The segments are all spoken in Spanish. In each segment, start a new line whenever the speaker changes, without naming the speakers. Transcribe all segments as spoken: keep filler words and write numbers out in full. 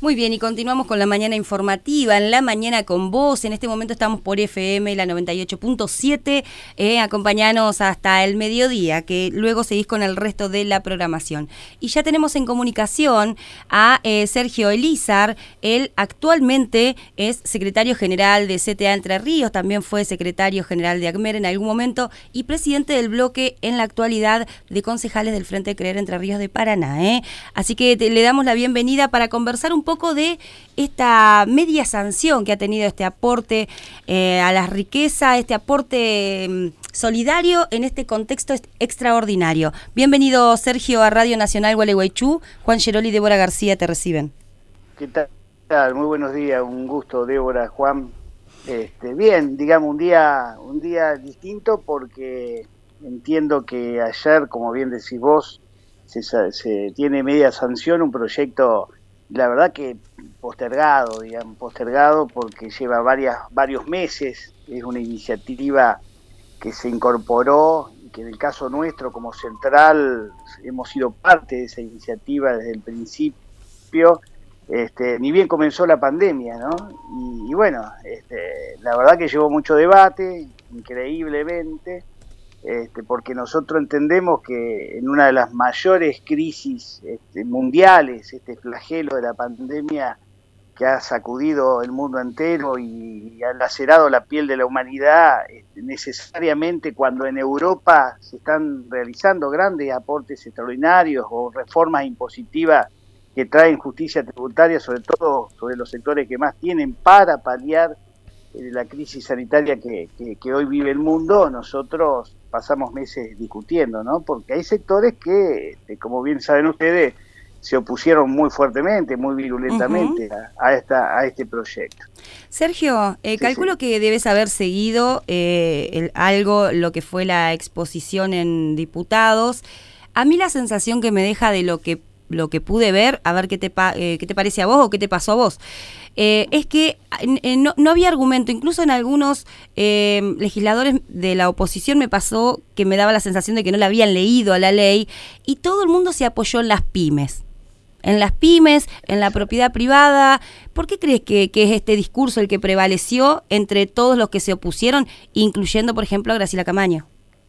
Muy bien, y continuamos con la mañana informativa, en la mañana con vos. En este momento estamos por F M, la noventa y ocho punto siete. Eh, acompañanos hasta el mediodía, que luego seguís con el resto de la programación. Y ya tenemos en comunicación a eh, Sergio Elízar. Él actualmente es secretario general de C T A Entre Ríos, también fue secretario general de ACMER en algún momento y presidente del bloque en la actualidad de concejales del Frente de Creer Entre Ríos de Paraná. Eh. Así que te, le damos la bienvenida para conversar un poco poco de esta media sanción que ha tenido este aporte eh, a la riqueza, este aporte eh, solidario en este contexto extraordinario. Bienvenido, Sergio, a Radio Nacional Gualeguaychú. Juan Geroli y Débora García te reciben.
¿Qué tal? Muy buenos días, un gusto, Débora, Juan. Este, bien, digamos, un día, un día distinto porque entiendo que ayer, como bien decís vos, se, se tiene media sanción, un proyecto, la verdad que postergado, digamos, postergado porque lleva varias, varios meses, es una iniciativa que se incorporó y que en el caso nuestro como central hemos sido parte de esa iniciativa desde el principio, este, ni bien comenzó la pandemia, ¿no? Y, y bueno, este, la verdad que llevó mucho debate, increíblemente, Este, porque nosotros entendemos que en una de las mayores crisis este, mundiales, este flagelo de la pandemia que ha sacudido el mundo entero y, y ha lacerado la piel de la humanidad, este, necesariamente cuando en Europa se están realizando grandes aportes extraordinarios o reformas impositivas que traen justicia tributaria, sobre todo sobre los sectores que más tienen para paliar la crisis sanitaria que, que, que hoy vive el mundo, nosotros pasamos meses discutiendo, ¿no? Porque hay sectores que, como bien saben ustedes, se opusieron muy fuertemente, muy virulentamente uh-huh. a, a, esta, a este proyecto.
Sergio, eh, sí, calculo sí. que debes haber seguido eh, el, algo, lo que fue la exposición en diputados. A mí la sensación que me deja de lo que lo que pude ver, a ver qué te, pa, eh, qué te parece a vos o qué te pasó a vos, eh, es que eh, no, no había argumento, incluso en algunos eh, legisladores de la oposición me pasó que me daba la sensación de que no la habían leído a la ley y todo el mundo se apoyó en las pymes, en las pymes, en la propiedad privada. ¿Por qué crees que, que es este discurso el que prevaleció entre todos los que se opusieron, incluyendo, por ejemplo, a Graciela Camaño?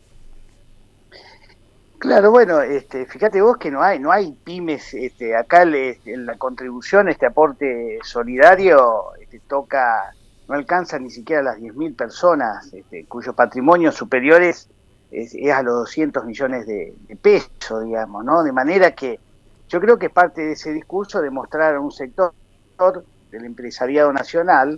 Claro, bueno, este, fíjate vos que no hay, no hay pymes, este, acá le, en la contribución, este aporte solidario, este, toca, no alcanza ni siquiera las diez mil personas, este, cuyos patrimonios superiores es, es a los doscientos millones de, de pesos, digamos, ¿no? De manera que yo creo que parte de ese discurso de mostrar a un sector del empresariado nacional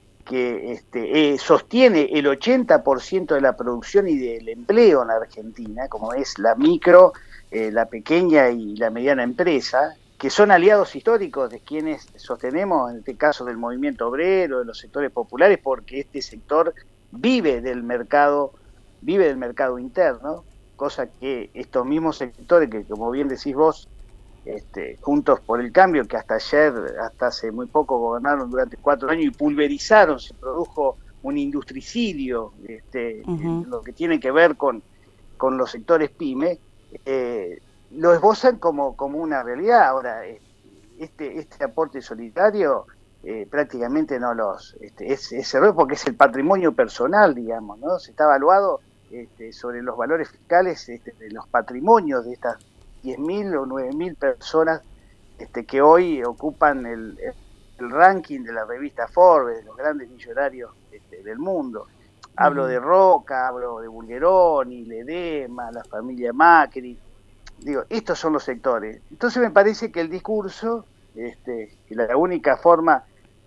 que este, eh, sostiene el ochenta por ciento de la producción y del empleo en la Argentina, como es la micro, eh, la pequeña y la mediana empresa, que son aliados históricos de quienes sostenemos, en este caso del movimiento obrero, de los sectores populares, porque este sector vive del mercado, vive del mercado interno, cosa que estos mismos sectores, que como bien decís vos, Este, Juntos por el Cambio, que hasta ayer, hasta hace muy poco gobernaron durante cuatro años y pulverizaron, se produjo un industricidio, este, uh-huh. lo que tiene que ver con, con los sectores pyme, eh, lo esbozan como, como una realidad. Ahora, este, este aporte solidario eh, prácticamente no los, este, es, es error porque es el patrimonio personal, digamos, ¿no? Se está evaluado este, sobre los valores fiscales este, de los patrimonios de estas diez mil o nueve mil personas este, que hoy ocupan el, el ranking de la revista Forbes, de los grandes millonarios este, del mundo. Hablo uh-huh. de Roca, hablo de Bulgeroni, Ledesma, la familia Macri. Digo, estos son los sectores. Entonces me parece que el discurso, este, que la única forma,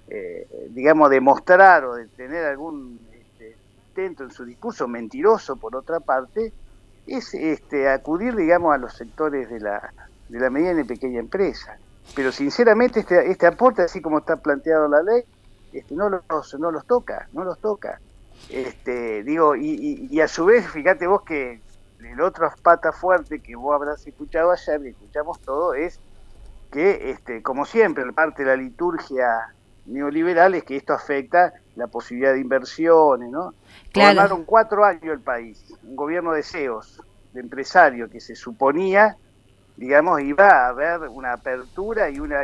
eh, digamos, de mostrar o de tener algún este, intento en su discurso, mentiroso por otra parte, es este, acudir, digamos, a los sectores de la, de la mediana y pequeña empresa. Pero sinceramente este, este aporte, así como está planteado la ley, este, no, los, no los toca, no los toca. Este, digo, y, y, y a su vez, fíjate vos que el otro pata fuerte que vos habrás escuchado ayer, que escuchamos todo, es que, este, como siempre, parte de la liturgia neoliberal es que esto afecta la posibilidad de inversiones, ¿no?
Claro.
Gobernaron cuatro años el país, un gobierno de C E Os, de empresarios, que se suponía, digamos, iba a haber una apertura y una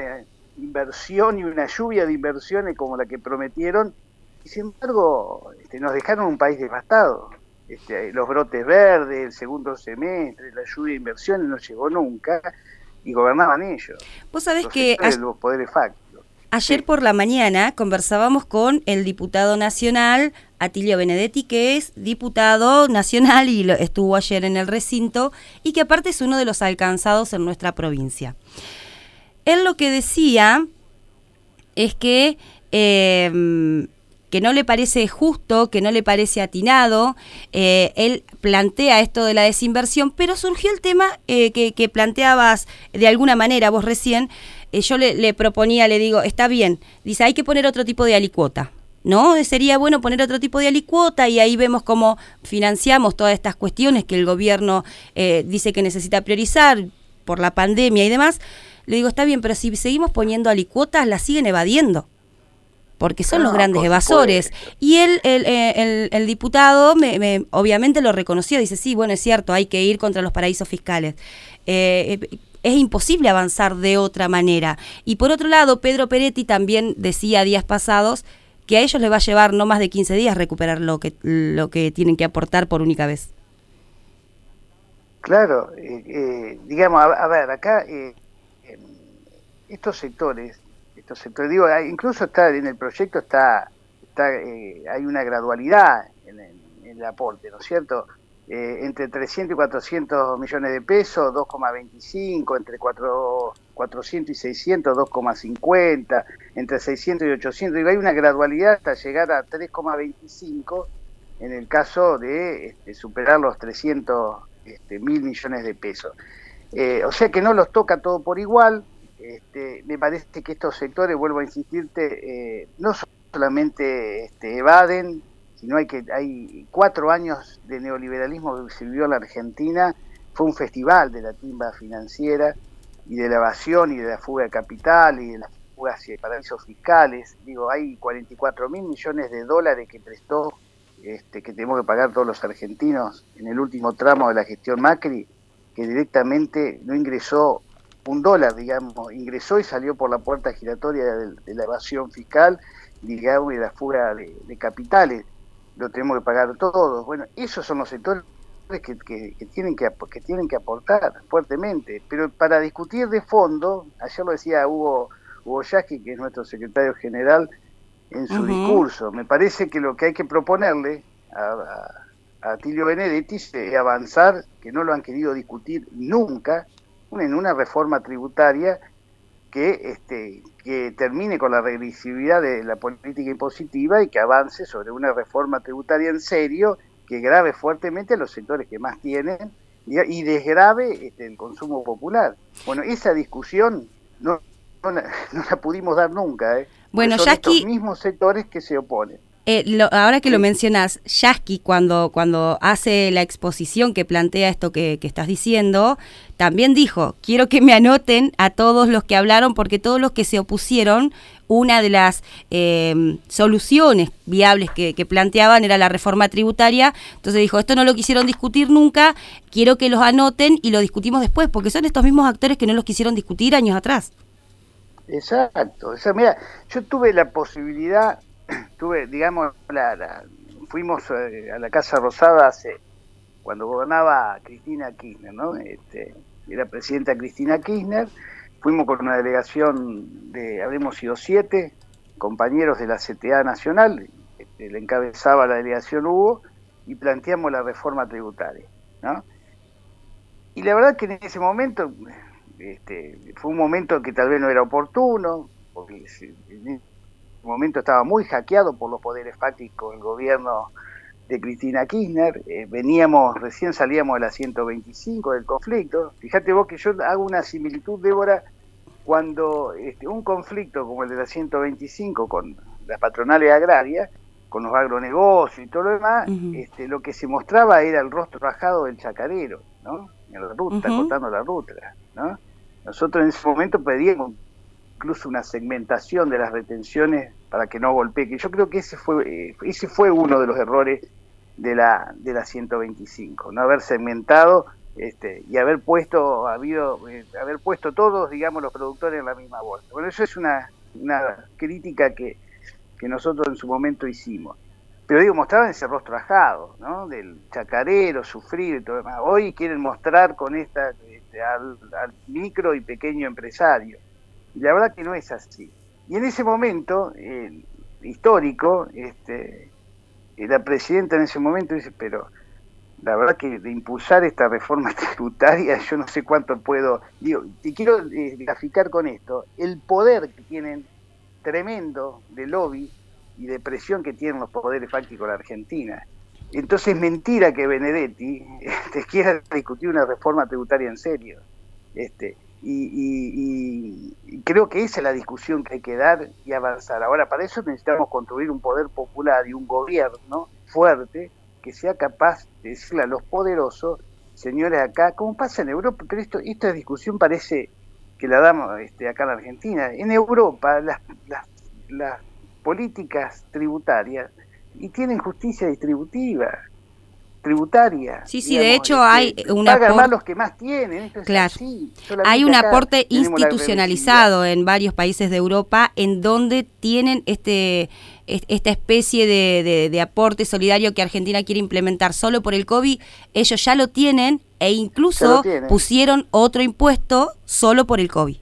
inversión y una lluvia de inversiones como la que prometieron, y sin embargo este, nos dejaron un país devastado. Este, los brotes verdes, el segundo semestre, la lluvia de inversiones no llegó nunca, y gobernaban ellos.
Vos sabés
los
que
a... los poderes fácticos.
Ayer
sí.
por la mañana conversábamos con el diputado nacional Atilio Benedetti, que es diputado nacional y lo, estuvo ayer en el recinto, y que aparte es uno de los alcanzados en nuestra provincia. Él lo que decía es que, eh, que no le parece justo, que no le parece atinado. Eh, él plantea esto de la desinversión, pero surgió el tema eh, que, que planteabas de alguna manera vos recién. Eh, yo le, le proponía, le digo, está bien, dice, hay que poner otro tipo de alicuota, ¿no? Sería bueno poner otro tipo de alicuota y ahí vemos cómo financiamos todas estas cuestiones que el gobierno eh, dice que necesita priorizar por la pandemia y demás. Le digo, está bien, pero si seguimos poniendo alicuotas, las siguen evadiendo, porque son no, los grandes evasores. Y él, el, el, el diputado, me, me, obviamente lo reconoció, dice, sí, bueno, es cierto, hay que ir contra los paraísos fiscales. Eh, es imposible avanzar de otra manera. Y por otro lado, Pedro Peretti también decía días pasados que a ellos les va a llevar no más de quince días recuperar lo que, lo que tienen que aportar por única vez.
Claro, eh, eh, digamos, a, a ver, acá... Eh, estos sectores, estos sectores, digo, incluso está en el proyecto está, está eh, hay una gradualidad en, en, en el aporte, ¿no es cierto? Eh, entre trescientos y cuatrocientos millones de pesos, dos coma veinticinco, entre cuatrocientos y seiscientos, dos coma cincuenta, entre seiscientos y ochocientos, digo, hay una gradualidad hasta llegar a tres coma veinticinco en el caso de este, superar los trescientos este, mil millones de pesos. Eh, o sea que no los toca todo por igual. Este, me parece que estos sectores, vuelvo a insistirte, eh, no solamente este, evaden, sino hay que hay cuatro años de neoliberalismo que se vivió en la Argentina, fue un festival de la timba financiera y de la evasión y de la fuga de capital y de las fugas hacia paraísos fiscales. Digo, hay cuarenta y cuatro mil millones de dólares que prestó, este, que tenemos que pagar todos los argentinos en el último tramo de la gestión Macri, que directamente no ingresó un dólar, digamos, ingresó y salió por la puerta giratoria de, de la evasión fiscal, digamos, y de la fuga de, de capitales. Lo tenemos que pagar todos. Bueno, esos son los sectores que, que, que, tienen que, que tienen que aportar fuertemente. Pero para discutir de fondo, ayer lo decía Hugo, Hugo Yasky, que es nuestro secretario general, en su uh-huh. discurso, me parece que lo que hay que proponerle a, a, a Atilio Benedetti es avanzar, que no lo han querido discutir nunca, en una reforma tributaria que este que termine con la regresividad de la política impositiva y que avance sobre una reforma tributaria en serio que grave fuertemente a los sectores que más tienen y desgrave este, el consumo popular. Bueno, esa discusión no, no, la, no la pudimos dar nunca, ¿eh?
Bueno,
son
Yasky,
estos mismos sectores que se oponen.
Eh, lo, ahora que sí. lo mencionas, Yasky cuando, cuando hace la exposición que plantea esto que, que estás diciendo, también dijo, quiero que me anoten a todos los que hablaron, porque todos los que se opusieron, una de las eh, soluciones viables que, que planteaban era la reforma tributaria. Entonces dijo, esto no lo quisieron discutir nunca, quiero que los anoten y lo discutimos después, porque son estos mismos actores que no los quisieron discutir años atrás.
Exacto. O sea, mira, yo tuve la posibilidad... Tuve, digamos, la, la, fuimos eh, a la Casa Rosada hace, cuando gobernaba Cristina Kirchner, ¿no? Este, era presidenta Cristina Kirchner, fuimos con una delegación de, habremos sido siete compañeros de la C T A Nacional, este, le encabezaba la delegación Hugo, y planteamos la reforma tributaria, ¿no? Y la verdad que en ese momento, este, fue un momento que tal vez no era oportuno, porque en momento estaba muy hackeado por los poderes fácticos del gobierno de Cristina Kirchner, eh, veníamos, recién salíamos de la ciento veinticinco del conflicto. Fíjate vos que yo hago una similitud, Débora, cuando este, un conflicto como el de la ciento veinticinco con las patronales agrarias, con los agronegocios y todo lo demás, uh-huh. este, lo que se mostraba era el rostro rajado del chacarero, ¿no? En la ruta, uh-huh. cortando la ruta, ¿no? Nosotros en ese momento pedíamos incluso una segmentación de las retenciones para que no golpee, que yo creo que ese fue eh, ese fue uno de los errores de la de la ciento veinticinco, no haber segmentado este, y haber puesto, habido, eh, haber puesto todos, digamos, los productores en la misma bolsa. Bueno, eso es una, una crítica que, que nosotros en su momento hicimos. Pero digo, mostraban ese rostro ajado, ¿no? Del chacarero, sufrir y todo demás. Hoy quieren mostrar con esta este, al, al micro y pequeño empresario. Y la verdad que no es así. Y en ese momento eh, histórico, este, la presidenta en ese momento dice, pero la verdad que de impulsar esta reforma tributaria, yo no sé cuánto puedo... Digo, te quiero eh, graficar con esto, el poder que tienen tremendo de lobby y de presión que tienen los poderes fácticos de la Argentina. Entonces es mentira que Benedetti este, quiera discutir una reforma tributaria en serio. Este, y, y, y creo que esa es la discusión que hay que dar y avanzar. Ahora, para eso necesitamos construir un poder popular y un gobierno fuerte que sea capaz de decirle a los poderosos, señores, acá, como pasa en Europa, pero esto, esta discusión parece que la damos este, acá en la Argentina. En Europa, las, las, las políticas tributarias y tienen justicia distributiva, tributaria.
Sí, sí,
digamos,
de hecho
este,
hay un
pagan
apor...
más los que más tienen. Esto es
claro.
así.
Hay un aporte institucionalizado en varios países de Europa en donde tienen este esta especie de, de, de aporte solidario que Argentina quiere implementar solo por el COVID. Ellos ya lo tienen e incluso
tienen. pusieron
otro impuesto solo por el COVID.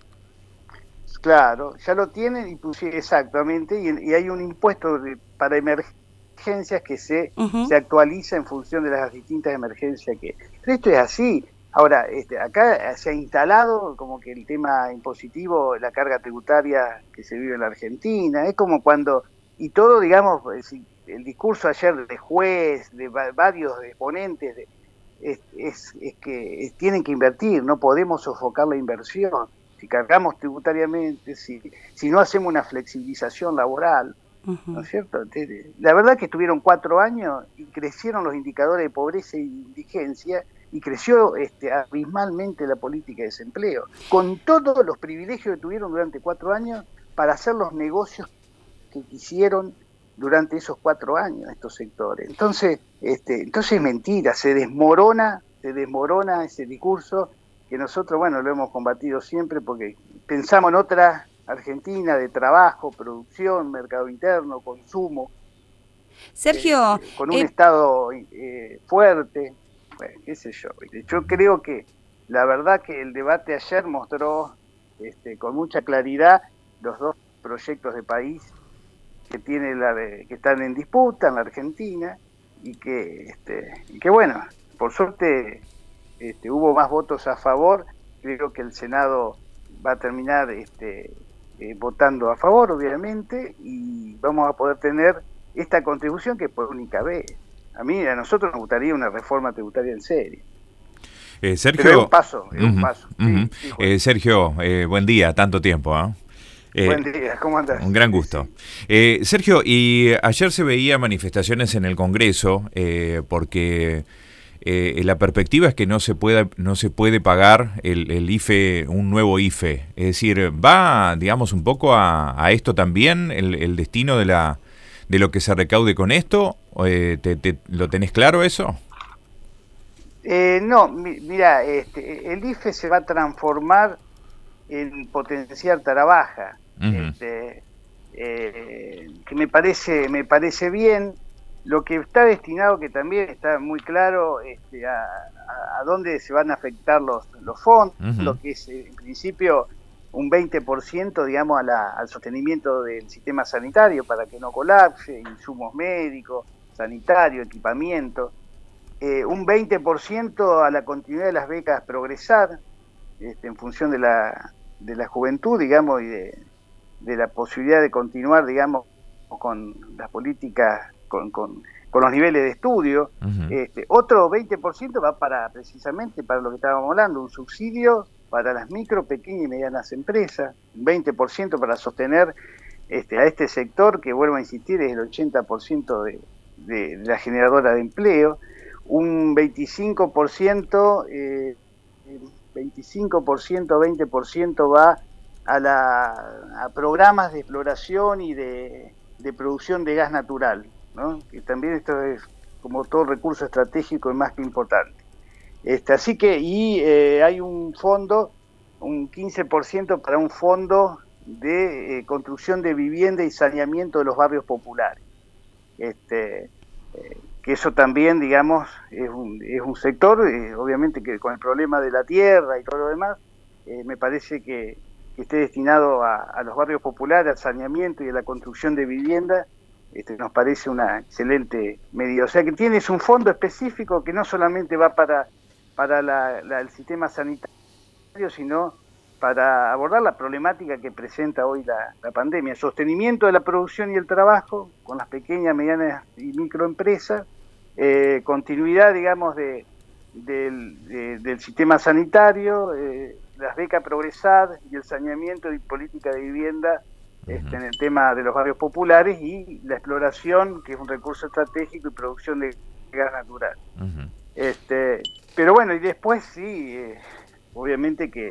Claro, ya lo tienen y pusieron exactamente, y, y hay un impuesto de, para emergencias que se, uh-huh. se actualiza en función de las distintas emergencias que... Pero esto es así. Ahora, este, acá se ha instalado como que el tema impositivo, la carga tributaria que se vive en la Argentina, es como cuando, y todo, digamos, el discurso ayer de juez, de varios exponentes, de, es, es, es que es, tienen que invertir, no podemos sofocar la inversión. Si cargamos tributariamente, si, si no hacemos una flexibilización laboral, uh-huh. ¿no es cierto? La verdad que estuvieron cuatro años y crecieron los indicadores de pobreza e indigencia y creció este, abismalmente la política de desempleo, con todos los privilegios que tuvieron durante cuatro años para hacer los negocios que quisieron durante esos cuatro años estos sectores. Entonces, este, entonces es mentira, se desmorona, se desmorona ese discurso que nosotros, bueno, lo hemos combatido siempre porque pensamos en otra Argentina de trabajo, producción, mercado interno, consumo.
Sergio.
Eh, con un eh... Estado eh, fuerte, bueno, qué sé yo. Yo creo que la verdad que el debate ayer mostró este, con mucha claridad los dos proyectos de país que tiene la de, que están en disputa en la Argentina y que, este, y que bueno, por suerte... Este, hubo más votos a favor, creo que el Senado va a terminar este, eh, votando a favor, obviamente, y vamos a poder tener esta contribución que por única vez. A mí, a nosotros nos gustaría una reforma tributaria en serio.
Eh, Sergio,
Pero es un paso, es
uh-huh,
un paso.
Uh-huh. Sí, sí, eh, Sergio, eh, buen día, tanto tiempo, ¿eh?
Eh, Buen día, ¿cómo andás?
Un gran gusto. Sí, sí. Eh, Sergio, y ayer se veía manifestaciones en el Congreso eh, porque... Eh, la perspectiva es que no se pueda, no se puede pagar el, el I F E, un nuevo I F E. Es decir, ¿va, digamos, un poco a, a esto también, el, el destino de la de lo que se recaude con esto? Eh, te, te, ¿Lo tenés claro eso?
Eh, no, mi, mira, este, el I F E se va a transformar en potenciar trabaja, uh-huh. este, eh, que me parece, me parece bien. Lo que está destinado, que también está muy claro, este, a, a, a dónde se van a afectar los, los fondos, uh-huh. lo que es en principio un veinte por ciento, digamos, a la, al sostenimiento del sistema sanitario para que no colapse, insumos médicos, sanitario, equipamiento, eh, un veinte por ciento a la continuidad de las becas Progresar, este, en función de la, de la juventud, digamos, y de, de la posibilidad de continuar, digamos, con las políticas Con, con, con los niveles de estudio. Uh-huh. Este, otro veinte por ciento va para precisamente para lo que estábamos hablando, un subsidio para las micro, pequeñas y medianas empresas, un veinte por ciento para sostener este, a este sector que, vuelvo a insistir, es el ochenta por ciento de, de, de la generadora de empleo, un veinticinco por ciento, eh, veinticinco por ciento, veinte por ciento va a, la, a programas de exploración y de, de producción de gas natural, ¿no? Que también esto es, como todo recurso estratégico, es más que importante. Este, así que, y eh, hay un fondo, un quince por ciento para un fondo de eh, construcción de vivienda y saneamiento de los barrios populares. Este, eh, que eso también, digamos, es un, es un sector, eh, obviamente que con el problema de la tierra y todo lo demás, eh, me parece que, que esté destinado a, a los barrios populares, al saneamiento y a la construcción de vivienda, este, nos parece una excelente medida. O sea que tienes un fondo específico que no solamente va para, para la, la, el sistema sanitario, sino para abordar la problemática que presenta hoy la, la pandemia, sostenimiento de la producción y el trabajo con las pequeñas, medianas y microempresas, eh, continuidad, digamos, de, del, de, del sistema sanitario, eh, las becas Progresar y el saneamiento y política de vivienda este, en el tema de los barrios populares y la exploración, que es un recurso estratégico, y producción de gas natural. Uh-huh. Este, pero bueno, y después sí, eh, obviamente que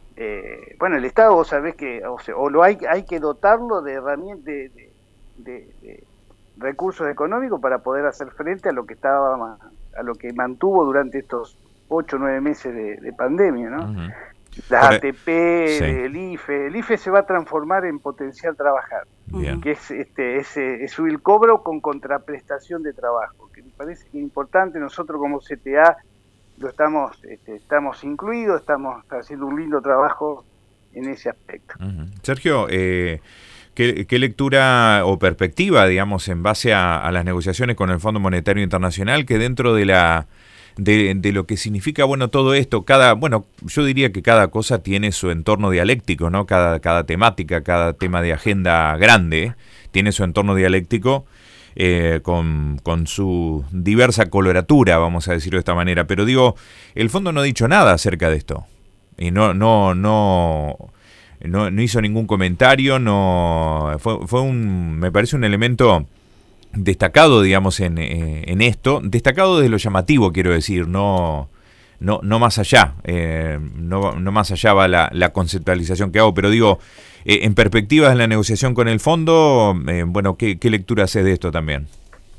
Eh, bueno, el Estado, vos sabés que o, sea, o lo hay, hay que dotarlo de herramientas, de, de, de, de recursos económicos para poder hacer frente a lo que estaba, a lo que mantuvo durante estos ocho o nueve meses de, de pandemia, ¿no? Uh-huh. Las Pero, A T P, sí. el I F E, el I F E se va a transformar en potencial trabajar, Bien. que es, este, es, es el cobro con contraprestación de trabajo, que me parece que es importante. Nosotros como C T A lo estamos este, estamos incluidos, estamos haciendo un lindo trabajo en ese aspecto.
Uh-huh. Sergio, eh, ¿qué, ¿qué lectura o perspectiva, digamos, en base a, a las negociaciones con el Fondo Monetario Internacional, que dentro de la de, de lo que significa, bueno, todo esto, cada, bueno, yo diría que cada cosa tiene su entorno dialéctico, ¿no? Cada, cada temática, cada tema de agenda grande tiene su entorno dialéctico. Eh, con, con su diversa coloratura, vamos a decirlo de esta manera, pero digo, el fondo no ha dicho nada acerca de esto y no no no no, no hizo ningún comentario, no fue, fue un me parece un elemento destacado, digamos, en, en esto, destacado desde lo llamativo, quiero decir, no no no más allá, eh, no, no más allá va la, la conceptualización que hago, pero digo, eh, en perspectiva de la negociación con el fondo, eh, bueno, ¿qué, qué lectura hace de esto también?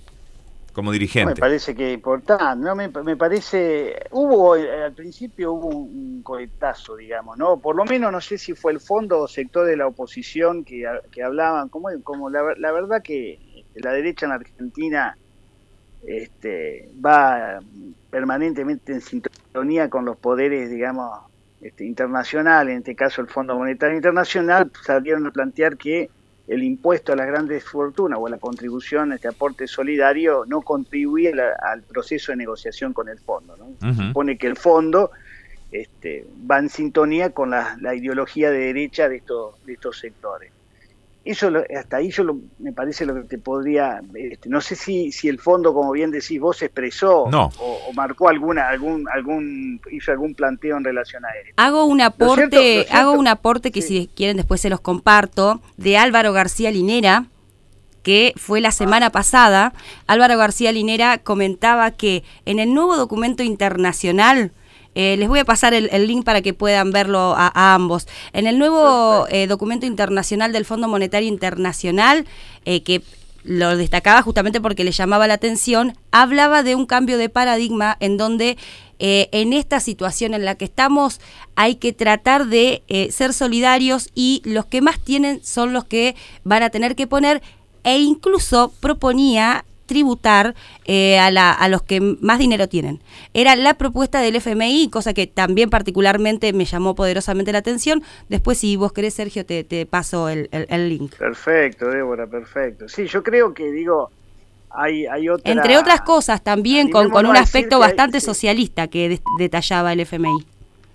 Como dirigente.
No, me parece que es importante, ¿no? Me, me parece, hubo, al principio hubo un, un coletazo, digamos, ¿no? Por lo menos no sé si fue el fondo o sector de la oposición que, que hablaban, como, como la, la verdad que la derecha en Argentina este, va permanentemente en sintonía con los poderes, digamos, este, internacionales, en este caso el Fondo Monetario Internacional, salieron a plantear que el impuesto a las grandes fortunas o a la contribución, este aporte solidario, no contribuye la, al proceso de negociación con el fondo, ¿no? Uh-huh. Se supone que el fondo este, va en sintonía con la, la ideología de derecha de estos, de estos sectores. Eso hasta ahí yo lo, me parece lo que te podría, este, no sé si si el fondo, como bien decís vos, expresó
no.
o, o marcó alguna algún algún hizo algún planteo en relación a él.
Hago un aporte, ¿Lo cierto? ¿Lo cierto? hago un aporte que sí. Si quieren después se los comparto, de Álvaro García Linera, que fue la semana ah. pasada. Álvaro García Linera comentaba que en el nuevo documento internacional, Eh, les voy a pasar el, el link para que puedan verlo a, a ambos. En el nuevo eh, documento internacional del Fondo Monetario Internacional, eh, que lo destacaba justamente porque le llamaba la atención, hablaba de un cambio de paradigma en donde eh, en esta situación en la que estamos hay que tratar de eh, ser solidarios y los que más tienen son los que van a tener que poner, e incluso proponía tributar eh, a, la, a los que más dinero tienen. Era la propuesta del F M I, cosa que también particularmente me llamó poderosamente la atención. Después, si vos querés, Sergio, te, te paso el, el, el link.
Perfecto, Débora, perfecto. Sí, yo creo que, digo, hay, hay otra...
Entre otras cosas, también con, con un aspecto bastante hay, socialista sí. que de, detallaba el F M I.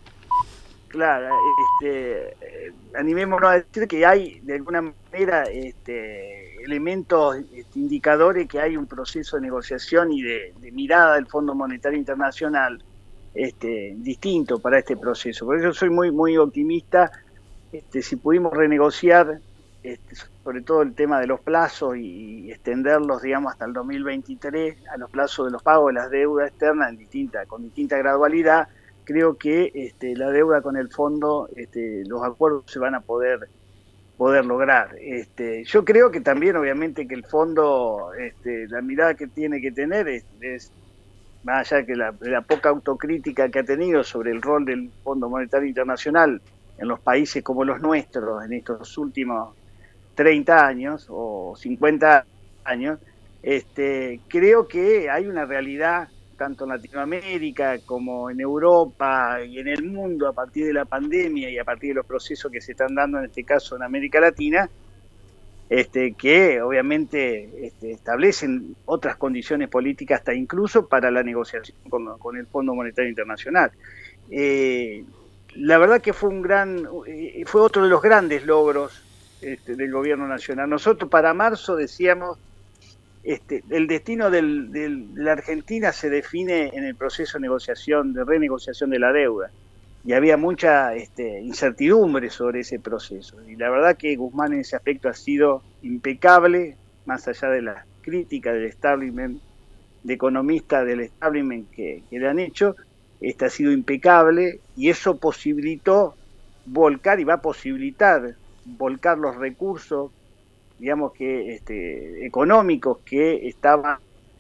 Claro, este, animémonos a decir que hay, de alguna manera, este, elementos, este, indicadores que hay un proceso de negociación y de, de mirada del Fondo Monetario Internacional este, distinto para este proceso. Por eso soy muy muy optimista. Este, si pudimos renegociar, este, sobre todo el tema de los plazos y, y extenderlos, digamos, hasta el dos mil veintitrés, a los plazos de los pagos de las deudas externas en distinta, con distinta gradualidad, creo que este, la deuda con el fondo, este, los acuerdos se van a poder poder lograr. Este, yo creo que también, obviamente, que el fondo, este, la mirada que tiene que tener es, es más allá que la, de la poca autocrítica que ha tenido sobre el rol del Fondo Monetario Internacional en los países como los nuestros en estos últimos treinta años o cincuenta años, este, creo que hay una realidad tanto en Latinoamérica como en Europa y en el mundo a partir de la pandemia y a partir de los procesos que se están dando en este caso en América Latina, este, que obviamente este, establecen otras condiciones políticas hasta incluso para la negociación con, con el Fondo Monetario Internacional. Eh, la verdad que fue un gran, fue otro de los grandes logros este, del gobierno nacional. Nosotros para marzo decíamos Este, el destino del, del, de la Argentina se define en el proceso de negociación, de renegociación de la deuda, y había mucha este, incertidumbre sobre ese proceso, y la verdad que Guzmán en ese aspecto ha sido impecable, más allá de la crítica del establishment, de economistas del establishment que, que le han hecho, este ha sido impecable, y eso posibilitó volcar, y va a posibilitar volcar los recursos digamos que este, económicos que estaban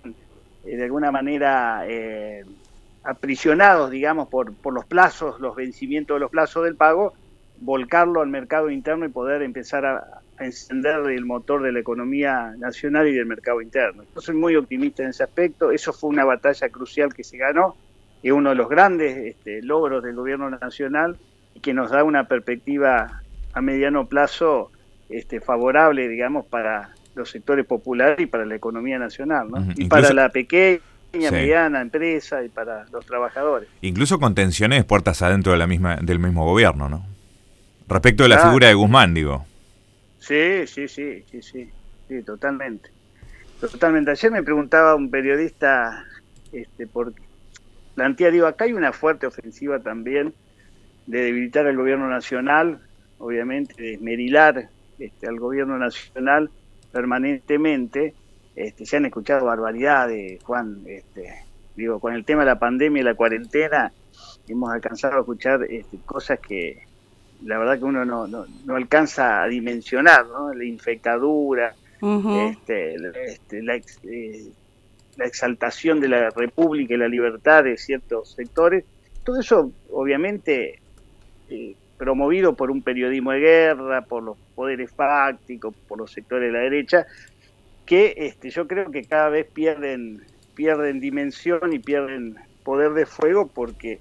eh, de alguna manera eh, aprisionados, digamos, por, por los plazos, los vencimientos de los plazos del pago, volcarlo al mercado interno y poder empezar a, a encender el motor de la economía nacional y del mercado interno. Yo soy muy optimista en ese aspecto, eso fue una batalla crucial que se ganó, es uno de los grandes este, logros del gobierno nacional y que nos da una perspectiva a mediano plazo Este, favorable, digamos, para los sectores populares y para la economía nacional, ¿no? Uh-huh. Y Incluso, para la pequeña, sí. mediana empresa y para los trabajadores.
Incluso con tensiones puertas adentro de la misma, del mismo gobierno, ¿no? Respecto de la ah, figura de Guzmán, digo.
Sí, sí, sí, sí, sí, sí, totalmente. Totalmente. Ayer me preguntaba un periodista, este, por plantea, digo, acá hay una fuerte ofensiva también de debilitar al gobierno nacional, obviamente, de esmerilar Este, al gobierno nacional permanentemente. Este, se han escuchado barbaridades, Juan, este, digo, con el tema de la pandemia y la cuarentena hemos alcanzado a escuchar este, cosas que la verdad que uno no, no, no alcanza a dimensionar, ¿no? La infectadura, uh-huh. este, este, la, eh, la exaltación de la república y la libertad de ciertos sectores, todo eso obviamente eh, promovido por un periodismo de guerra, por los poderes fácticos, por los sectores de la derecha, que este, yo creo que cada vez pierden pierden dimensión y pierden poder de fuego porque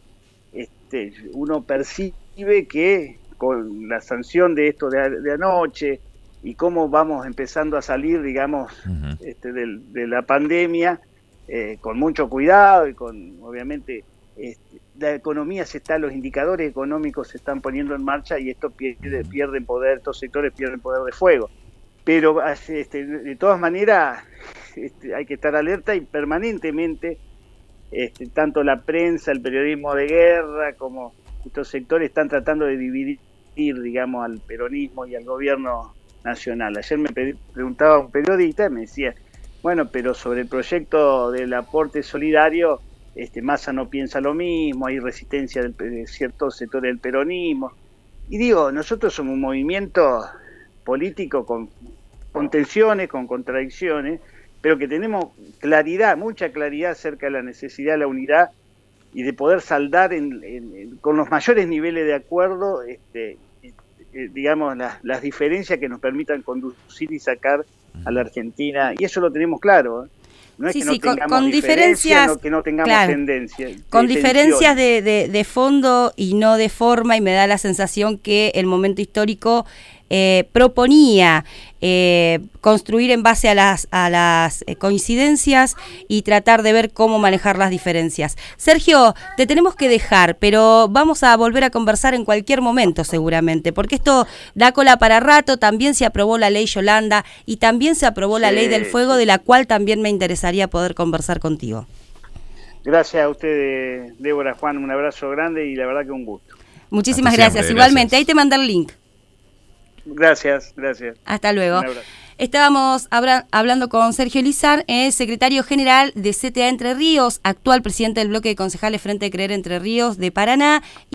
este, uno percibe que con la sanción de esto de, de anoche y cómo vamos empezando a salir, digamos, uh-huh. este, de, de la pandemia, eh, con mucho cuidado y con, obviamente, este, la economía se está, los indicadores económicos se están poniendo en marcha y esto pierde, pierden poder, estos sectores pierden poder de fuego. Pero este, de todas maneras este, hay que estar alerta y permanentemente, este, tanto la prensa, el periodismo de guerra, como estos sectores están tratando de dividir, digamos, al peronismo y al gobierno nacional. Ayer me preguntaba un periodista y me decía, bueno, pero sobre el proyecto del aporte solidario, Este, Massa no piensa lo mismo, hay resistencia del, de ciertos sectores del peronismo. Y digo, nosotros somos un movimiento político con, con tensiones, con contradicciones, pero que tenemos claridad, mucha claridad acerca de la necesidad de la unidad y de poder saldar en, en, en, con los mayores niveles de acuerdo, este, eh, digamos, las, las diferencias que nos permitan conducir y sacar a la Argentina, y eso lo tenemos claro, ¿eh? No es
sí,
que no
sí,
tengamos
con, con diferencias,
no que no tengamos
claro,
tendencia.
Con diferencias de, de, de fondo y no de forma, y me da la sensación que el momento histórico eh, proponía eh, construir en base a las, a las eh, coincidencias y tratar de ver cómo manejar las diferencias. Sergio, te tenemos que dejar, pero vamos a volver a conversar en cualquier momento seguramente, porque esto da cola para rato. También se aprobó la ley Yolanda y también se aprobó sí, la ley del fuego, sí. de la cual también me interesaría poder conversar contigo.
Gracias a usted, Débora, Juan, un abrazo grande y la verdad que un gusto.
Muchísimas gracias, siempre, igualmente, gracias. Ahí te manda el link.
Gracias, gracias.
Hasta luego. Estábamos habla- hablando con Sergio Lizar, eh, secretario general de C T A Entre Ríos, actual presidente del bloque de concejales Frente de Creer Entre Ríos de Paraná.